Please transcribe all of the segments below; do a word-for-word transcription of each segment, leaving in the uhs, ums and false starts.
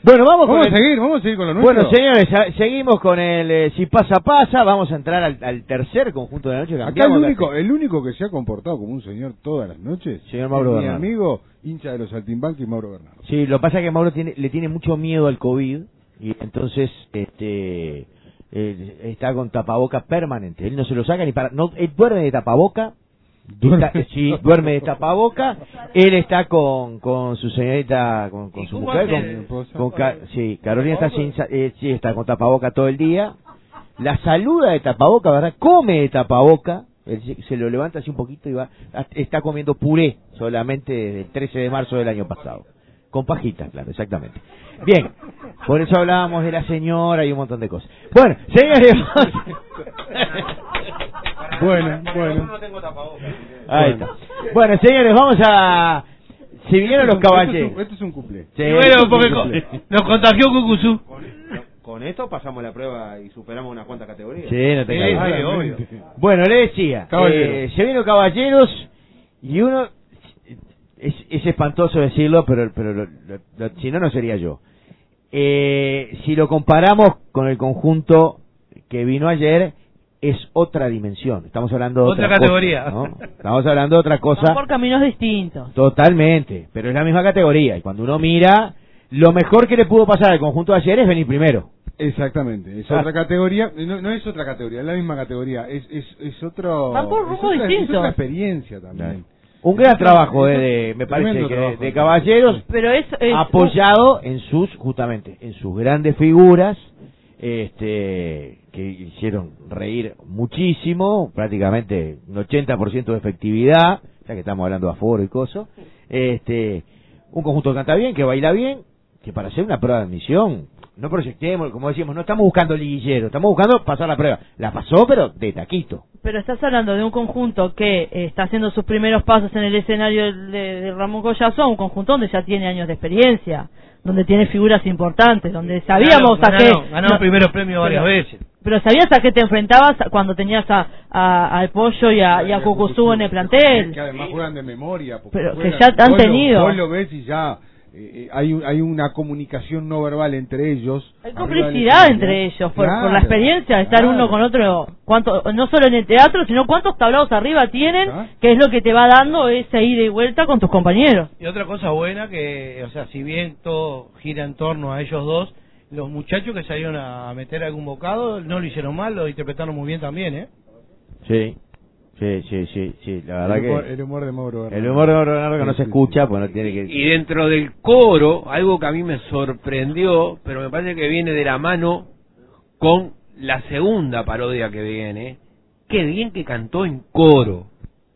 Bueno, vamos, vamos con a el... seguir, vamos a seguir con lo nuestro. Bueno, señores, seguimos con el eh, Si Pasa Pasa. Vamos a entrar al, al tercer conjunto de la noche. Acá el único, el único que se ha comportado como un señor todas las noches, señor Mauro es mi Bernardo, amigo, hincha de los Saltimbanquis, Mauro Bernardo. Sí, lo que pasa es que Mauro tiene, le tiene mucho miedo al COVID y entonces este eh, está con tapaboca permanente. Él no se lo saca ni para... no Él duerme de tapaboca. Está, sí, duerme de tapaboca. Él está con con su señorita, con, con su mujer, con, con Ca, sí, Carolina está sin, eh, sí, está con tapaboca todo el día. La saluda de tapaboca, ¿verdad? Come de tapaboca. Él se, se lo levanta así un poquito y va. Está comiendo puré solamente desde el trece de marzo del año pasado. Con pajitas, claro, exactamente. Bien, por eso hablábamos de la señora y un montón de cosas. Bueno, señores. Bueno, bueno. Ahí está. Bueno, señores, vamos a... Si vinieron los caballeros. Esto es un cumple. Sí, bueno, porque nos contagió Cucuzú. Con esto pasamos la prueba y superamos unas cuantas categorías. Sí, no te sí, cagas. sí, obvio. Bueno, le decía, eh, se vino caballeros y uno... Es, es espantoso decirlo, pero, pero lo, lo, lo, si no, no sería yo. Eh, si lo comparamos con el conjunto que vino ayer, es otra dimensión. Estamos hablando de otra, otra categoría. Cosa, ¿no? Estamos hablando de otra cosa. Van por caminos distintos. Totalmente, pero es la misma categoría. Y cuando uno mira, lo mejor que le pudo pasar al conjunto de ayer es venir primero. Exactamente, es ah. otra categoría, no, no es otra categoría, es la misma categoría, es es, es otro... Van por rumbo distinto. Es otra experiencia también. Claro. Un gran trabajo, eh, de, me parece, que de, de Caballeros, pero es, es apoyado en sus, justamente, en sus grandes figuras, este, que hicieron reír muchísimo, prácticamente un ochenta por ciento de efectividad, ya que estamos hablando de aforo y cosas, este, un conjunto que canta bien, que baila bien, que para hacer una prueba de admisión, no proyectemos, como decíamos, no estamos buscando liguillero, estamos buscando pasar la prueba. La pasó, pero de taquito. Pero estás hablando de un conjunto que eh, está haciendo sus primeros pasos en el escenario de, de Ramón Collazo, a un conjunto donde ya tiene años de experiencia, donde tiene figuras importantes, donde sabíamos ganó, a qué... Ganó, ganó no, primeros premios varias pero, veces. Pero sabías a qué te enfrentabas cuando tenías a, a, al Pollo y a, y a Cucuzú en el plantel. Que además juegan de memoria. Pero juegan, que ya han vos tenido... Lo, vos lo ves y ya... Eh, hay hay una comunicación no verbal entre ellos, hay complicidad entre ellos por, claro, por la experiencia de estar claro. uno con otro, cuánto, no solo en el teatro, sino cuántos tablados arriba tienen, ¿ah? Que es lo que te va dando esa ida y vuelta con tus compañeros. Y otra cosa buena que, o sea, si bien todo gira en torno a ellos dos, los muchachos que salieron a meter algún bocado no lo hicieron mal, lo interpretaron muy bien también, ¿eh? Sí. Sí, sí, sí, sí, la verdad el humor, que... El humor de Mauro Bernardo. El humor de Mauro Bernardo que sí, no se sí, escucha, sí. Pues no tiene que... Y dentro del coro, algo que a mí me sorprendió, pero me parece que viene de la mano con la segunda parodia que viene. Qué bien que cantó en coro.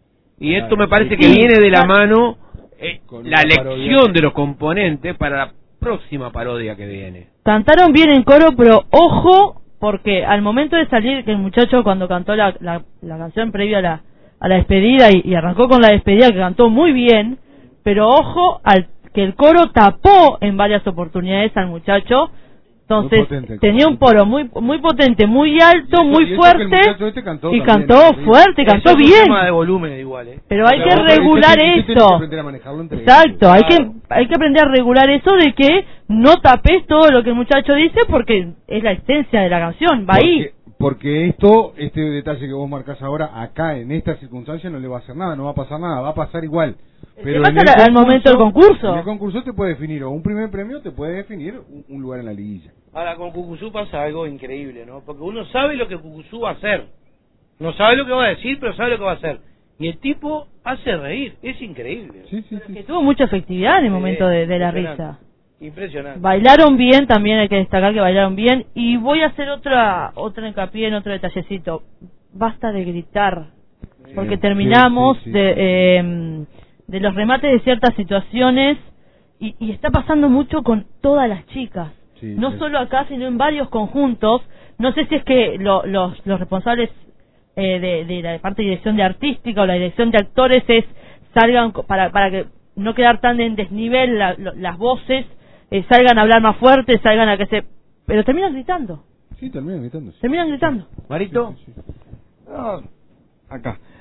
Y esto me parece que viene de la mano eh, la elección de los componentes para la próxima parodia que viene. Cantaron bien en coro, pero ojo... Porque al momento de salir, que el muchacho cuando cantó la, la, la canción previa a la, a la despedida y, y arrancó con la despedida que cantó muy bien, pero ojo al que el coro tapó en varias oportunidades al muchacho, entonces tenía un coro muy muy potente, muy alto, muy fuerte este cantó y también, cantó ¿sí? fuerte, cantó bien. Es un tema de volumen igual, ¿eh? Pero hay que regular eso. Exacto, hay que hay que aprender a regular eso de que no tapes todo lo que el muchacho dice porque es la esencia de la canción, va ahí. Porque esto, este detalle que vos marcás ahora, acá en esta circunstancia no le va a hacer nada, no va a pasar nada, va a pasar igual. Pero pasa al, al momento del concurso. En el concurso te puede definir o un primer premio, te puede definir un, un lugar en la liguilla. Ahora con Cucuzú pasa algo increíble, ¿no? Porque uno sabe lo que Cucuzú va a hacer. No sabe lo que va a decir, pero sabe lo que va a hacer. Y el tipo hace reír, es increíble. Sí, sí, sí. Que tuvo mucha efectividad en el momento de, de la risa. Impresionante. Bailaron bien, también hay que destacar que bailaron bien. Y voy a hacer otra otra hincapié en otro detallecito. Basta de gritar, porque sí, terminamos sí, sí, sí. de eh, de los remates de ciertas situaciones y, y está pasando mucho con todas las chicas. Sí, no sí. solo acá, sino en varios conjuntos. No sé si es que lo, los, los responsables eh, de, de la parte de dirección de artística o la dirección de actores es salgan para para que no quedar tan en desnivel la, lo, las voces, eh, salgan a hablar más fuerte, salgan a que se... Pero terminan gritando. Sí, terminan gritando. Sí. Terminan gritando. Marito. Sí, sí, sí. No, acá.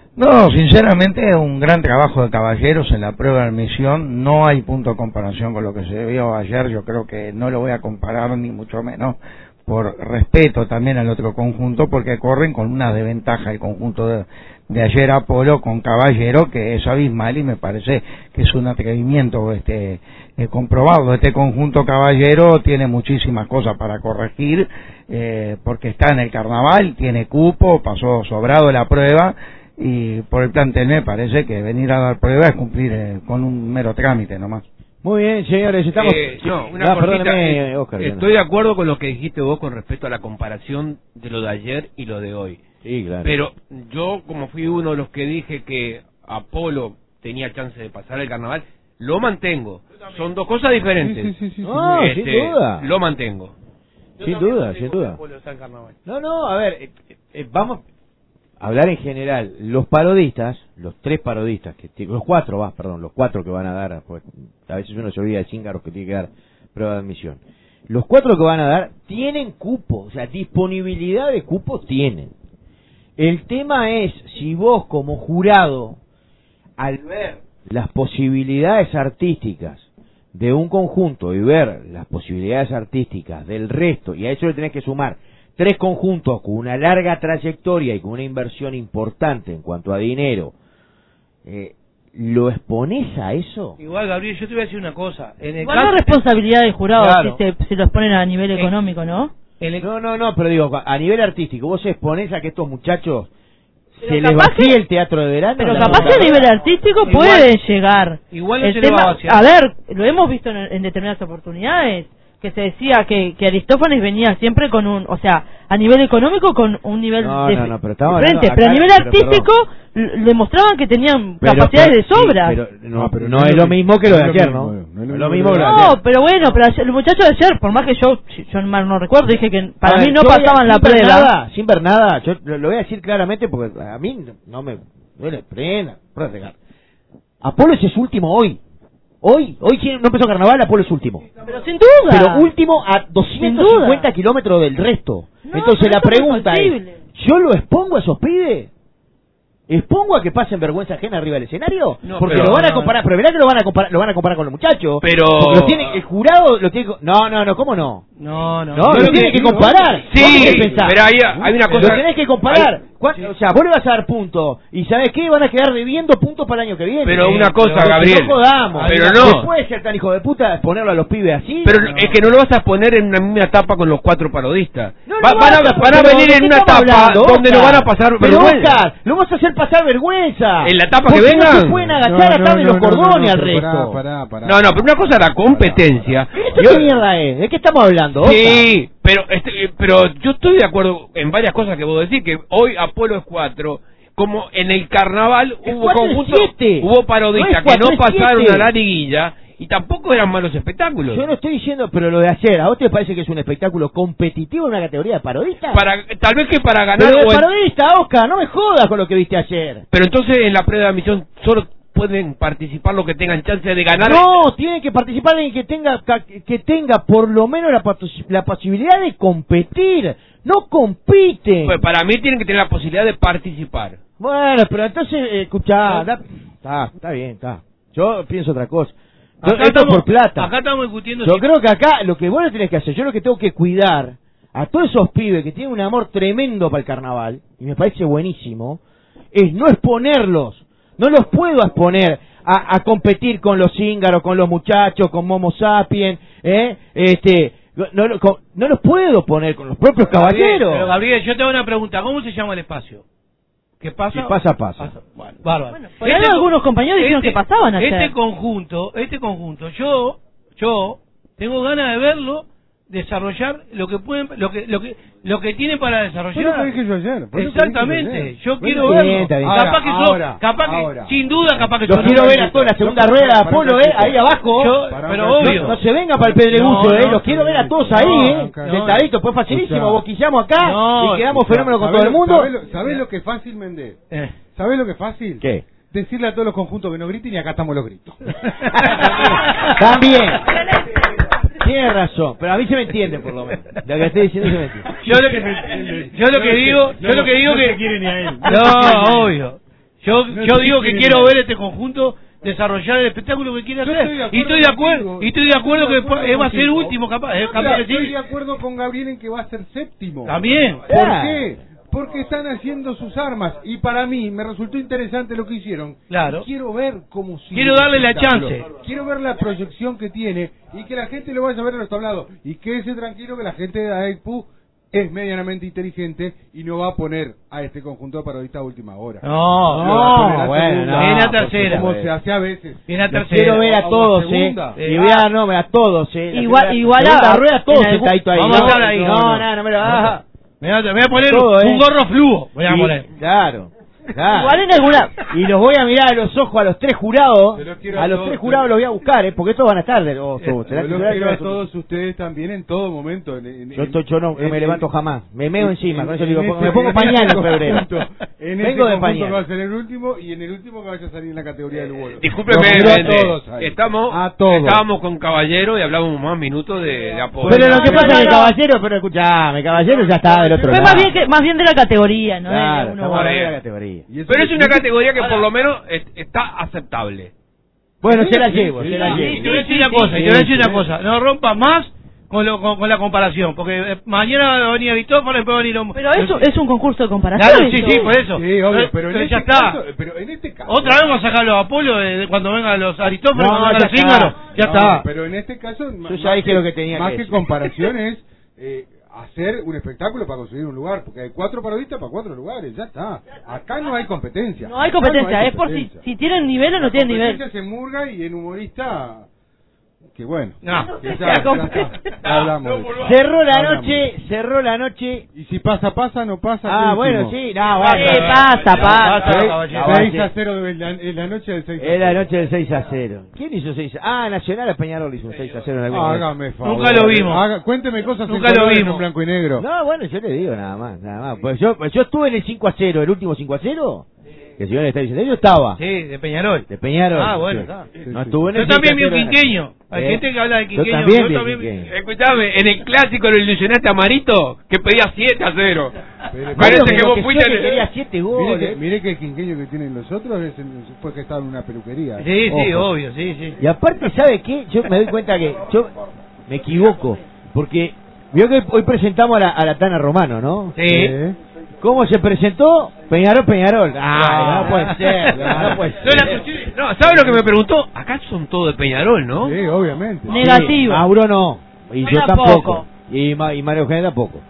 No, sinceramente un gran trabajo de Caballeros en la prueba de admisión, no hay punto de comparación con lo que se vio ayer, yo creo que no lo voy a comparar ni mucho menos, por respeto también al otro conjunto, porque corren con una desventaja el conjunto de, de ayer Apolo con Caballero, que es abismal y me parece que es un atrevimiento este eh, comprobado. Este conjunto Caballero tiene muchísimas cosas para corregir, eh, porque está en el carnaval, tiene cupo, pasó sobrado la prueba, y por el plantel me parece que venir a dar prueba es cumplir eh, con un mero trámite nomás. Muy bien, señores, estamos... Eh, no, una Ah, cortita, perdóneme, eh, Oscar, estoy de acuerdo con lo que dijiste vos con respecto a la comparación de lo de ayer y lo de hoy. Sí, claro. Pero yo, como fui uno de los que dije que Apolo tenía chance de pasar el carnaval, lo mantengo. Son dos cosas diferentes. Sí, sí, sí, sí, No, Este, sin duda. Lo mantengo. Sin duda, sin duda. No, no, a ver, eh, eh, vamos a hablar en general. Los parodistas, los tres parodistas, que ti- los cuatro, va, perdón, los cuatro que van a dar, pues, a veces uno se olvida de cíngaros que tiene que dar prueba de admisión. Los cuatro que van a dar tienen cupo, o sea, disponibilidad de cupo tienen. El tema es si vos como jurado, al ver las posibilidades artísticas de un conjunto y ver las posibilidades artísticas del resto, y a eso le tenés que sumar tres conjuntos con una larga trayectoria y con una inversión importante en cuanto a dinero, eh, ¿lo exponés a eso? Igual, Gabriel, yo te voy a decir una cosa. En el Igual caso- no es responsabilidad del jurado Claro. si se, se los ponen a nivel Eh, económico, ¿no? en el- No, no, no, pero digo, a nivel artístico, ¿vos exponés a que estos muchachos Pero se les capaz vacíe que- el teatro de verano? Pero La capaz que a verdad. nivel artístico Igual- pueden llegar. igual no El se le va tema- a vaciar. a ver, lo hemos visto en, en determinadas oportunidades, que se decía que, que Aristófanes venía siempre con un, o sea, a nivel económico con un nivel No, de no, no, pero estamos diferente, hablando pero a acá- nivel pero, artístico l- le mostraban que tenían Pero- capacidades pero- de sobra. sí, pero no, No, pero no es lo mismo que lo de ayer, ¿no? no es No lo es lo mismo mismo que lo de No, ayer. pero bueno, pero ayer- el muchacho de ayer, por más que yo, si yo mal no recuerdo, dije que para A mí ver, no yo voy a- pasaban la sin ver prueba. nada, sin ver nada, yo lo, lo voy a decir claramente porque a mí no me duele frena, por regar. Apolo es su último hoy. Hoy, hoy si no empezó carnaval, Apolo es último. Pero sin duda. Pero último a doscientos cincuenta kilómetros del resto. No, Entonces pero la eso es pregunta es, imposible. ¿yo lo expongo a esos pibes? ¿Expongo a que pasen vergüenza ajena arriba del escenario? No, Porque pero- lo van a no, comparar, pero verá que lo van a comparar, lo van a comparar con los muchachos. Pero- Porque lo tiene, el jurado lo tiene que- No, no, no, ¿cómo no? No, no. No, Yo lo lo tienes que- que comparar. Sí, ¿Vos qué pensás? pero hay, hay una cosa... Lo tenés que comparar. hay- ¿Cuán- O sea, vos le vas a dar puntos. ¿Y sabés qué? Van a quedar debiendo puntos para el año que viene. Pero una cosa, Porque Gabriel. No jodamos. Pero ¿Se no. puede ser tan hijo de puta exponerlo a los pibes así? Pero es que no lo vas a poner en una misma etapa con los cuatro parodistas. No, Va- no, van a, Oscar, van a pero venir ¿de en qué una estamos etapa hablando, donde no Oscar? van a pasar Pero vergüenza. Oscar, lo vas a hacer pasar vergüenza. En la etapa que Porque No vengan. se pueden agachar atrás de los cordones al resto. Pará, pará, pará. No, no, pero una cosa es la competencia. ¿Esto y qué otra- mierda es? ¿De qué estamos hablando, Oscar? Sí, pero este, eh, pero yo estoy de acuerdo en varias cosas que vos decís, que hoy Apolo es cuatro, como en el carnaval Es hubo cuatro, es conjuntos, siete. hubo parodistas No es que no cuatro, es pasaron siete. a la liguilla y tampoco eran malos espectáculos. Yo no estoy diciendo, pero lo de ayer, ¿a vos te parece que es un espectáculo competitivo en una categoría de parodistas? Para, tal vez que para ganar... Pero de o en- parodista, Oscar, no me jodas con lo que viste ayer. pero entonces en la prueba de admisión solo pueden participar los que tengan chance de ganar. No, tiene que participar alguien que tenga ca- que tenga por lo menos la, patu- la posibilidad de competir. No compiten. Pues para mí tienen que tener la posibilidad de participar. Bueno, pero entonces, eh, escuchá, da- está, está bien, está. Yo pienso otra cosa. Yo- Acá esto estamos- por plata. Acá estamos discutiendo Yo si- creo que acá lo que vos le tenés que hacer, yo lo que tengo que cuidar a todos esos pibes que tienen un amor tremendo para el carnaval, y me parece buenísimo, es no exponerlos. No los puedo exponer a, a competir con los cíngaros, con los muchachos, con Momo Sapien, ¿eh? Este, no, no, con- no los puedo poner con los propios Gabriel, caballeros. Pero Gabriel, yo te hago una pregunta. ¿Cómo se llama el espacio? ¿Qué pasa? Sí, pasa, pasa. Bueno, bárbaro. Bueno, por ahí algunos compañeros dijeron que pasaban ayer. Este conjunto, este conjunto, yo, yo tengo ganas de verlo desarrollar lo que pueden, lo que, lo que, lo que tiene para Fue lo que desarrollar. dije yo ayer. fue lo que Exactamente. dije ayer. Yo Bueno, quiero bien, verlo. está bien. Capaz Ahora, que ahora, son, capaz que, ahora. sin duda, capaz que Los son quiero ver a mejores. todos en la segunda Yo- rueda de para un Apolo, ¿eh? cachito. Ahí abajo. Yo- Para un pero cachito. obvio. No se venga para el pedreguso, No, ¿eh? no, Los quiero ver a todos no, ahí, no, ¿eh? no. Sentaditos, pues facilísimo. Escuchá. Boquillamos acá No, y quedamos fenómeno con ¿Sabés todo el lo- mundo. ¿Sabés lo, sabés lo que es fácil, Méndez? Eh. ¿Sabés lo que es fácil? ¿Qué? Decirle a todos los conjuntos que no griten y acá estamos los gritos. También. Tienes razón, pero a mí se me entiende por lo menos. Lo que estoy diciendo se me entiende. Yo lo que, yo lo que digo, yo lo que digo que, quiere ni a él. no, obvio. Yo, No yo digo que tiene quiero nada. ver este conjunto desarrollar el espectáculo que quiere Yo hacer. estoy de Y estoy de acuerdo, contigo. y estoy de acuerdo Estoy de que acuerdo eh, va a ser contigo. último, capaz, eh, No, capaz pero que estoy sí. de acuerdo con Gabriel en que va a ser séptimo. También. ¿Por Ah. qué? Porque están haciendo sus armas y para mí me resultó interesante lo que hicieron. Claro. Y quiero ver cómo sigue Quiero el darle la espectáculo. chance. Quiero ver la proyección que tiene y que la gente lo vaya a ver en los tablados. Y quédese tranquilo que la gente de AECPU es medianamente inteligente y no va a poner a este conjunto de parodistas a última hora. No, Lo va a poner a bueno, segunda, no, en la porque tercera. como se hace a veces. En la Los tercera. quiero ver a O a todos, eh. segunda. Y voy a dar nombre a todos, eh. La Igual- primera- igual segunda a- rueda, en todos algún- sentaditos ahí. Vamos a no, estar ahí. No, No, no, no me lo hagas. Me voy a, me voy a poner Todo, un eh. gorro fluo. Voy a Y- poner. Claro. claro. Igual en alguna... Y los voy a mirar a los ojos a los tres jurados. Se los quiero A a los todos, tres jurados se- los voy a buscar, ¿eh? Porque estos van a estar. De, oh, Yo será los titular, quiero a yo- todos ustedes también en todo momento. En, en- Yo, yo, yo no, no en- me en- levanto jamás. Me meo encima. Con eso digo, en me este- pongo en pañal este en febrero. conjunto, En Vengo este de conjunto pañal. que va a ser el último y en el último que vaya a salir en la categoría del Hugo. Discúlpeme, Los quiero a gente, todos ahí. estamos, A todos. estábamos con Caballero y hablábamos más minutos de, de apoyo. Pero lo que No, pasa no, es que no. Caballero, pero escuchame, Caballero ya está del otro Fue lado. más bien, que, más bien de la categoría, ¿no? Claro, De uno- estamos hablando de la categoría. Y eso Pero es que- una categoría que por lo menos es- está aceptable. Bueno, Sí, se la sí, llevo, sí, se la sí, llevo. Y te voy a decir una cosa, y te voy a decir una cosa. No rompas más con, lo, con, con la comparación. Porque eh, mañana va a venir Aristófanes, después va a venir... un- Pero eso es un concurso de comparación. Claro, sí, sí, por eso. Sí, obvio, pero, en ya este está. caso, pero en este caso Otra vez vamos a sacar los Apolos de, de cuando vengan los Aristófanes, No, cuando vengan ya los está. Cíngaros. Ya No, está. Pero en este caso, Yo ya dije lo que tenía más que que, decir. comparación es eh, hacer un espectáculo para conseguir un lugar, porque hay cuatro parodistas para cuatro lugares, ya está. Acá no hay competencia. No hay Acá competencia, no hay es por si, competencia. si tienen nivel o no La tienen nivel. competencia se murga y en humorista, que bueno. No. que sé ya, si ya hay está. Hablamos de eso. Cerró la Hablamos. noche, cerró la noche. Y si pasa, pasa, no pasa. Ah, ¿qué bueno, hicimos? sí, no, basta. Sí, pasa, pasa. Basta, Seis- caballero. seis a cero de la, en la noche del seis a cero. Es la noche del seis a cero. ¿Quién hizo seis a cero? Ah, Nacional a Peñarol hizo un seis a cero en algún momento. Hágame favor. Nunca lo vimos. Haga- cuénteme cosas Nunca en lo colores vimos. con blanco y negro. No, bueno, yo le digo nada más, nada más. Pues yo, pues yo estuve en el cinco a cero, el último cinco a cero. Que el señor le está diciendo, yo estaba. Sí, de Peñarol. De Peñarol. Ah, bueno, Sí. está. No estuve en el Yo también vi seis a un cero. quinqueño. Hay Eh, gente que habla de yo quinqueño. también vi yo un también vi- quinqueño. Escuchame, en el clásico lo ilusionaste a Marito, que pedía siete a cero. Pero- Parece Bueno, que pero vos que fuiste... yo que quería siete Mire goles. que, mire que el quinqueño que tienen los otros es el, fue que estaba en una peluquería. Sí, sí, Ojo. obvio, sí, sí. Y aparte, ¿sabe qué? Yo me doy cuenta que yo me equivoco. Porque vio que hoy presentamos a la, a la Tana Romano, ¿no? Sí. ¿Eh? ¿Cómo se presentó? Peñarol, Peñarol. Ah, no puede ser, no puede Yo la ser. escuché. No, ¿sabes lo que me preguntó? Acá son todos de Peñarol, ¿no? Sí, obviamente. Ne- Negativo. Sí, Mauro no. Y yo Yo tampoco. tampoco. Y, Ma- y Mario Eugenia tampoco.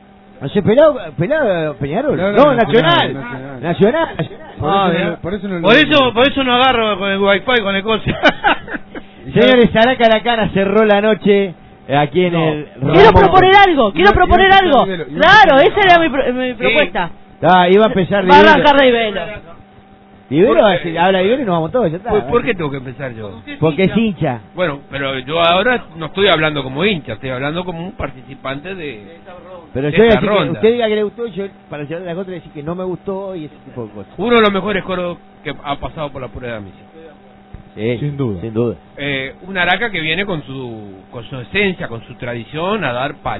No sé, pelado, pelado Peñarol. Pelado No, Nacional, Nacional. Nacional. Nacional. Por, Ah, eso mira. no, por eso no Por lo- eso, por eso no agarro con el wifi, con el coche. Señores, Araca la Cana cerró la noche aquí en No. el... Quiero Ramos. proponer algo, quiero Iba- proponer iba a algo. empezar Rivelo, iba a Claro, empezar esa era mi, pro- mi propuesta. Ah, iba a empezar Va a Rivero. arrancar Rivelo. Rivero, ¿Por qué? si habla Rivero y nos vamos todos, ya está. ¿Por, por qué tengo que empezar yo? Porque es hincha. Bueno, pero yo ahora no estoy hablando como hincha, estoy hablando como un participante de... Pero Esta yo voy a decir que ronda. usted diga que le gustó y yo, para llevar la contra, decir que no me gustó y ese tipo de cosas. Uno de los mejores coros que ha pasado por la prueba de admisión. Sí, Sin duda. Sin duda. Eh, un Araca que viene con su con su esencia, con su tradición a dar palo.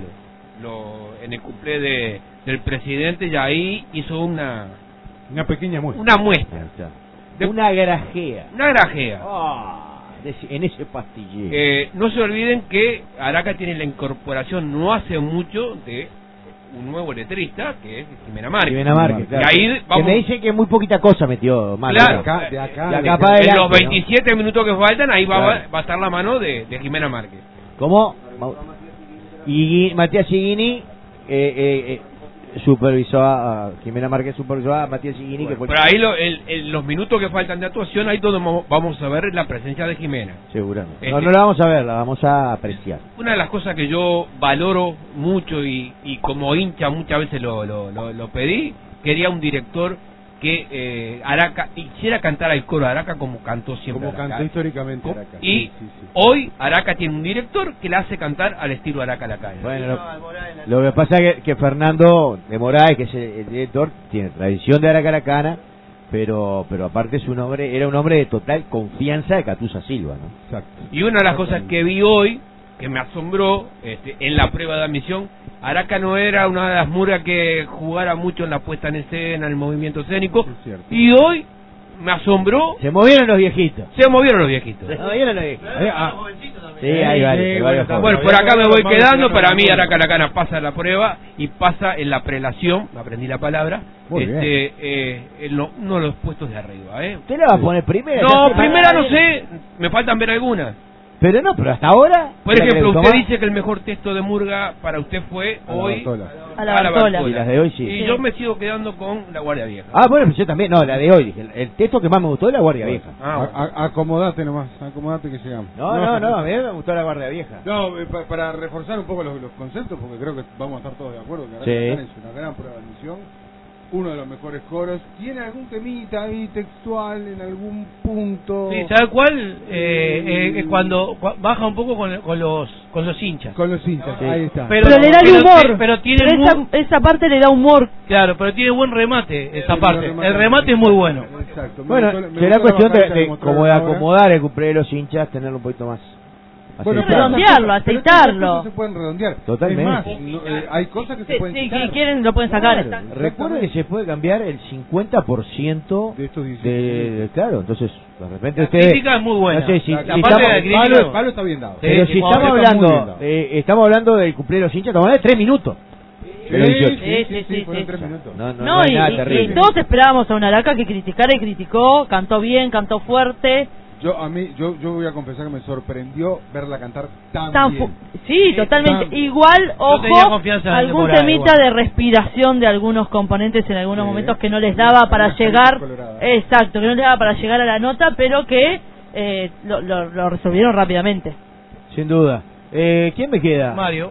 Lo, en el cumple de, del presidente ya ahí hizo una Una pequeña muestra. una muestra, Ahí está. De- Una grajea. una grajea. Ah, de ese- en ese pastillero. Eh, no se olviden que Araca tiene la incorporación no hace mucho de un nuevo letrista que es Jimena Márquez. Jimena Márquez, claro. Y ahí Que vamos- me dicen que muy poquita cosa metió Márquez. Claro. De acá, de acá, De acá de- para en adelante, los ¿no? veintisiete minutos que faltan ahí va, Claro. va a estar la mano de, de Jimena Márquez. ¿Cómo? Y Matías Higuini eh, eh, eh, supervisó a, a Jimena Márquez, supervisó a Matías Higuini, que fue Pero ahí lo- el- el- los minutos que faltan de actuación, ahí todos vamos- vamos a ver la presencia de Jimena. seguramente. Este- No, no la vamos a ver, la vamos a apreciar. Una de las cosas que yo valoro mucho y, y como hincha muchas veces lo, lo, lo, lo pedí, quería un director que eh, Araca hiciera cantar al coro de Araca como cantó siempre como Araca. cantó históricamente Araca. Y Sí, sí, sí. hoy Araca tiene un director que le hace cantar al estilo Araca la calle. Bueno, lo, lo que pasa es que, que Fernando de Moraes, que es el, el director, tiene tradición de Aracaracana, pero pero aparte es un hombre, era un hombre de total confianza de Catusa Silva, ¿no? Exacto. Y una de las cosas que vi hoy, que me asombró, este, en la prueba de admisión, Araca no era una de las murgas que jugara mucho en la puesta en escena, en el movimiento escénico, Es cierto. y hoy me asombró. Se movieron los viejitos. Se movieron los viejitos. Se movieron los viejitos. Eh, ah, Sí, hay varios. hay varios bueno, Bueno, jóvenes. por acá me voy Vamos, quedando. vamos, Para mí, vamos. Aracalacana pasa la prueba y pasa en la prelación. Me aprendí la palabra. Muy este, eh, en lo- uno de los puestos de arriba, ¿eh? ¿Usted la va a poner primera? No, Ya se- primera no sé. Me faltan ver algunas. Pero no, pero hasta ahora... Por ¿la que ejemplo, le usted gustó dice que el mejor texto de Murga para usted fue A la hoy Bartola. A la Bartola. más? Y las de hoy sí. Y Sí. yo me sigo quedando con la Guardia Vieja. Ah, bueno, pues yo también. No, la de hoy. El, el texto que más me gustó es la Guardia Vieja. Ah, A- a- acomodate nomás, acomodate que llegamos. No, no, no, a mí me gustó la Guardia Vieja. No, eh, pa- para reforzar un poco los, los conceptos, porque creo que vamos a estar todos de acuerdo que Sí. Aracalacana es una gran prueba de admisión, uno de los mejores coros, tiene algún temita ahí textual en algún punto Sí, ¿sabe cuál? Eh, eh, es cuando cua- baja un poco con, con los con los hinchas. con los hinchas, Sí. ahí está. Pero- Pero le da el pero- humor. pero tiene Pero esa, mu- esa parte le da humor. Claro, pero tiene buen remate esa Sí, parte. remate. El remate es muy bueno. Exacto. me Bueno, gustó la- me será gustó la cuestión de, bajada que de mostraron como de ahora. acomodar el cumple de los hinchas, tenerlo un poquito más. Bueno, aceitado. pero Redondearlo, esas cosas- pero aceitarlo. esas cosas se pueden redondear. Totalmente. Es más, no, eh, hay cosas que se Sí, pueden sí, quitar. si quieren lo pueden sacar. Claro, recuerden que se puede cambiar el cincuenta por ciento De estos diecisiete. de, de- claro, entonces de repente La ustedes crítica es muy buena. no sé si, La- si la estamos, parte de la El crítica- palo, el palo está bien dado. Sí, pero sí, si cuando estamos está muy bien hablando dado. eh, estamos hablando del cumple de los hinchas, estamos hablando de tres minutos. de los dieciocho. Sí, sí, sí, fueron sí. tres minutos. No, no, No, no hay y, nada y- y terrible. todos esperábamos a una Araca que criticara y criticó, cantó bien, cantó fuerte. Yo a mí yo yo voy a confesar que me sorprendió verla cantar tan, Tan bien. fu- sí, totalmente. tan- Igual, tenía ojo, confianza en la algún temporada, temita igual. de respiración de algunos componentes en algunos Sí. momentos que no les daba para Algunas llegar, caritas coloradas. exacto, que no les daba para llegar a la nota, pero que eh, lo, lo- lo resolvieron rápidamente. Sin duda. Eh, ¿Quién me queda? Mario.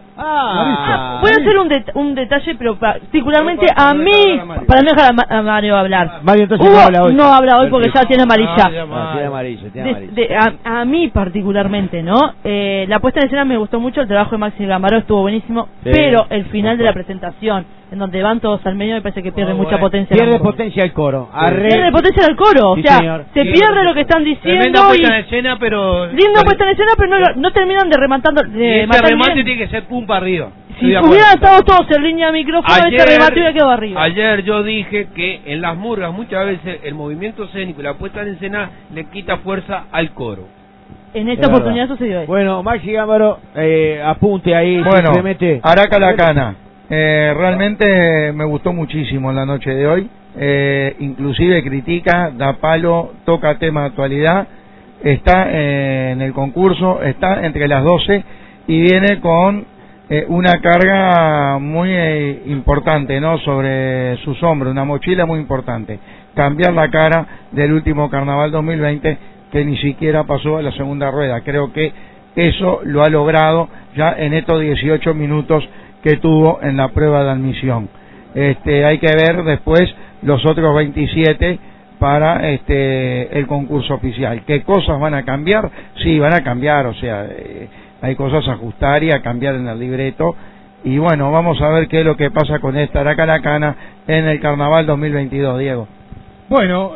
Ah, Voy a hacer un, det- un detalle, pero particularmente No, para- a para mí, dejar a Mario. para no dejar a, Ma- a Mario hablar. Mario entonces Hugo no habla hoy. no habla hoy porque ya tiene amarilla. Ah, ya, Ah, tiene amarillo, tiene De- amarillo. de- a, a mí particularmente, ¿no? Eh, la puesta en escena me gustó mucho, el trabajo de Maxi Gambaró estuvo buenísimo, Sí. pero el final de la presentación, en donde van todos al medio, me parece que pierde Muy mucha bueno. potencia. Pierde la música. potencia el coro. Arre- Pierde potencia el coro, Sí, o sea, señor. se Sí. pierde lo que están diciendo Tremenda y puesta en escena, pero... linda puesta en escena, pero no, lo- no terminan de rematando. Y De ese matar remate bien. tiene que ser pum para arriba. Si Estoy de acuerdo. hubieran estado todos en línea de micrófono, ese remate hubiera quedado arriba. ayer yo dije que en las murgas muchas veces el movimiento escénico y la puesta en escena le quita fuerza al coro. En esta Es oportunidad verdad. sucedió eso. Bueno, Maxi Gámbaro, eh, apunte ahí. Bueno, simplemente. Aracalacana, eh, realmente me gustó muchísimo en la noche de hoy, eh, inclusive critica, da palo, toca temas de actualidad, está eh, en el concurso, está entre las doce y viene con eh, una carga muy eh, importante, ¿no?, sobre sus hombros, una mochila muy importante, cambiar la cara del último Carnaval dos mil veinte que ni siquiera pasó a la segunda rueda. Creo que eso lo ha logrado ya en estos dieciocho minutos que tuvo en la prueba de admisión. Este, hay que ver después los otros veintisiete para este el concurso oficial. ¿Qué cosas van a cambiar? Sí, van a cambiar, o sea, eh, hay cosas a ajustar y a cambiar en el libreto. Y bueno, vamos a ver qué es lo que pasa con esta Aracalacana en el Carnaval dos mil veintidós, Diego. Bueno,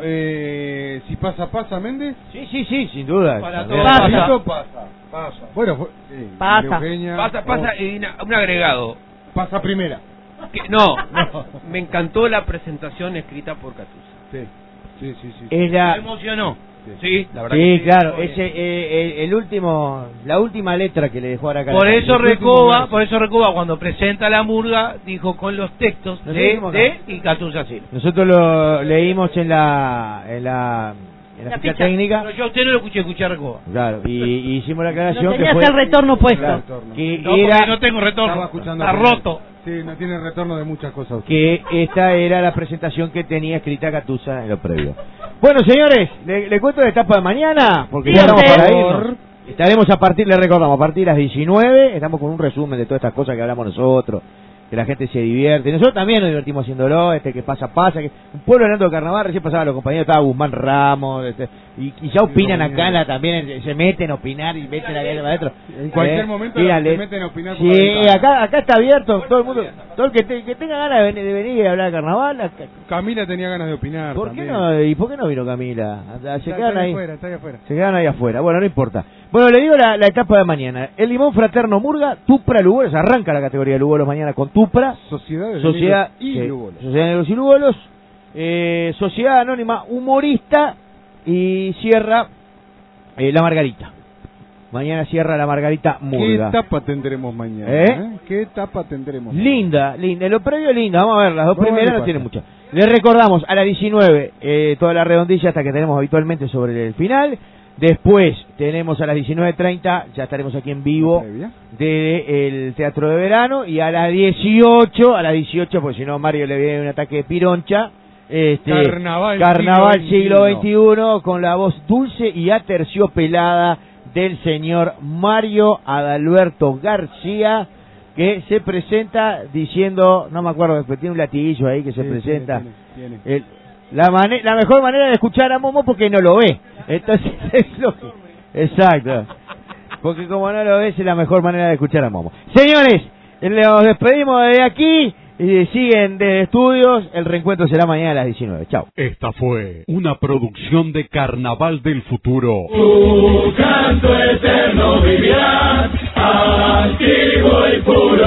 eh, si pasa, pasa, Méndez. Sí, sí, sí, sin duda. Para También. todos. Pasa. Esto pasa, pasa. Bueno, fue- eh, Pasa. Eugenia, Pasa, pasa, oh, y una- un agregado. pasa primera. Que, no, me encantó la presentación escrita por Catusa. Sí, sí, sí, sí. Es Me la, emocionó. Sí, la verdad. sí, que claro, Muy ese, bien. eh, el, el último, la última letra que le dejó a Aracalacana. Por eso el último Recoba, verso. por eso Recoba cuando presenta la murga dijo con los textos Nos de, seguimos acá. de y Catusa sí. Nosotros lo leímos en la, en la, en la, La ficha ficha. técnica. Pero yo a usted no lo escuché escuchar Recoba. Claro, y, y hicimos la aclaración No que tenías fue el retorno puesto. Claro, Retorno. que No, porque era no tengo retorno. Estaba escuchando Está a Fernando. roto. Sí, no tiene retorno de muchas cosas. que esta era la presentación que tenía escrita Catusa en lo previo. Bueno, señores, le, le cuento la etapa de mañana, porque Sí, ya estamos usted. para irnos. Estaremos a partir, le recordamos, a partir de las diecinueve, estamos con un resumen de todas estas cosas que hablamos nosotros, que la gente se divierte. Nosotros también nos divertimos haciéndolo, este que pasa, pasa, que un pueblo hablando de carnaval, recién pasaban los compañeros, estaba Guzmán Ramos, este, y, y ya opinan acá, la, también se meten a opinar y meten acá adentro. En cualquier Eh, momento díganle. se meten a opinar por la Sí, ventana. acá, acá está abierto, todo el mundo, todo el que, te- que tenga ganas de venir, de venir y hablar de carnaval, acá- Camila tenía ganas de opinar. ¿por qué también. no? ¿Y por qué no vino Camila? Se Está, quedan está ahí. afuera, está ahí afuera. Se quedan ahí afuera. Bueno, no importa. Bueno, le digo la, la etapa de mañana. El Limón Fraterno Murga, Tupra Lugolos. Arranca la categoría de Lugolos mañana con Tupra. Sociedad de Sociedad, Negros y sí, Lugolos. Sociedad de Negros y Lugolos. Eh, Sociedad Anónima Humorista y cierra eh, la Margarita. Mañana cierra la Margarita Murga. ¿Qué etapa tendremos mañana? ¿Eh? ¿Eh? ¿Qué etapa tendremos? Linda, linda. Lo previo es linda. Vamos a ver, las dos Vamos a ver primeras qué no tienen pasa. mucho. Les recordamos, a las diecinueve, eh, toda la redondilla hasta que tenemos habitualmente sobre el final. Después tenemos a las diecinueve treinta, ya estaremos aquí en vivo, ¿Previa? del Teatro de Verano. Y a las dieciocho, a las dieciocho, porque si no Mario le viene un ataque de pironcha. Este, Carnaval, Carnaval siglo siglo veintiuno. veintiuno, con la voz dulce y aterciopelada del señor Mario Adalberto García, que se presenta diciendo, no me acuerdo, después tiene un latiguillo ahí que se Sí, presenta. tiene, tiene, tiene. El- la, mane- la mejor manera de escuchar a Momo porque no lo ve. Entonces es lo que- exacto. Porque como no lo ves es la mejor manera de escuchar a Momo. Señores, nos despedimos de aquí y siguen desde estudios. El reencuentro será mañana a las diecinueve. Chao. Esta fue una producción de Carnaval del Futuro. Tu canto eterno vivirá, antiguo y puro.